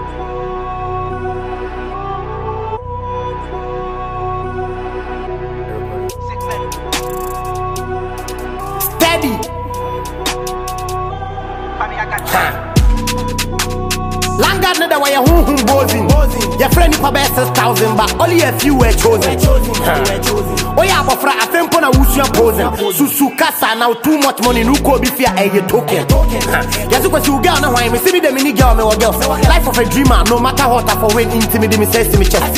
Steady. Langard no da way who bozing. Your friend for best 6,000, but only a few were chosen. Oh yeah, but for a tempo na wusu posing. Susu kasa now too much money no ko be fear a token. Yes, because you girl now why me see me the mini girl me or girl. Life of a dreamer, no matter what I for when intimidate me says to me chest.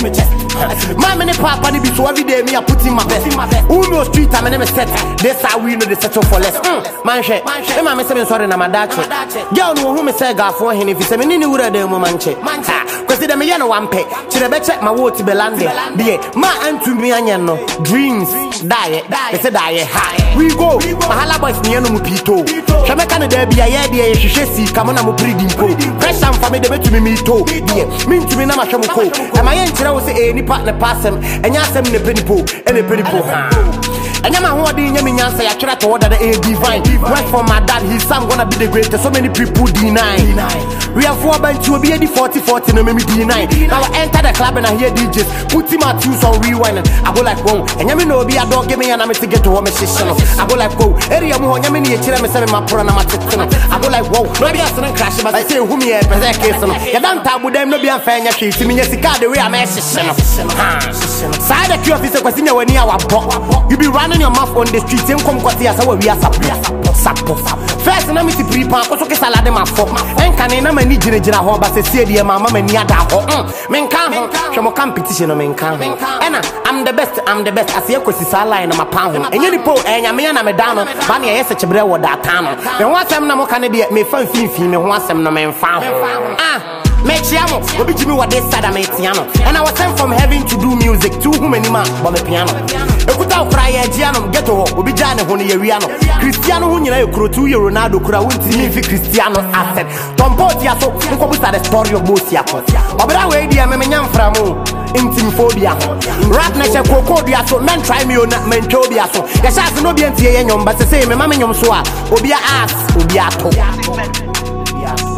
My many papa ni be so every day me I put in my best. Who knows street time and me set. This how we know the settle for less. Man she, my me say me sorry na my dad. Girl no who me say ga for him if you say me ni wura de mo man che. Cause they me no one pay. Chire be check my word to be landed. Be ma antu me anya no. Dreams die. They say die. We go. Mahala boys ni no mu pito. She me kan dey bia ye dey hwehwe si kamo na mo breeding po. Pressure am for me dey betumi me to. Be me ntumi na ma hwe mo ko. E ma ye nkyere wo say nipa ne passem. Enya asem ne penipo. Ene penipo. And I'm a holding him in answer. I try to order the divine. Went for my dad, his son gonna be the greatest. So many people deny. We have 4 bands to be the 40-40, no me deny. Now I enter the club and I hear DJs put him at use on rewind. I go like, whoa, and you know, be a dog, give me an to get to home session. I go like, whoa, area more, you mean, you tell me, my poor and I'm I go like, whoa, maybe I don't crash, but I say, who me at that case. You don't talk with them, no be unfair, you see me, yes, the way I'm a session. Side the queue officer was in your near our book. You be running your mouth on the streets and come kwati asa we are sapo. First na me ti prepare ko so ke salade ma fo. En kan na mani ginegina ho ba se sie de mama mani ada ho. Men kan ho. Hwe mo competition no men kan ho. Ena I'm the best as ye kwesi sa line na ma pan ho. Enye ni po enya me na me dan no ba na ye se chebre wo da tan no. Me ho asem na mo kan de me fan fin me ho asem no me fan ho. Mechiamo, obi Jimmy what this side piano. And I was sent from heaven to do music. To whom any man but me piano. Ekuta cry Giano, get to obi Jane Honi Riano. Cristiano who you kuro 2 year Ronaldo kura wunti me fi Cristiano asset. Tom Portia so nko busa the story of Bosia. Obra we dia me nyam framu. Intimophobia. Rap na she kokodia so men try me on mentobia so. Ya chance no bi antie ye nyom but say me mama nyom so a obi a ass obi ato.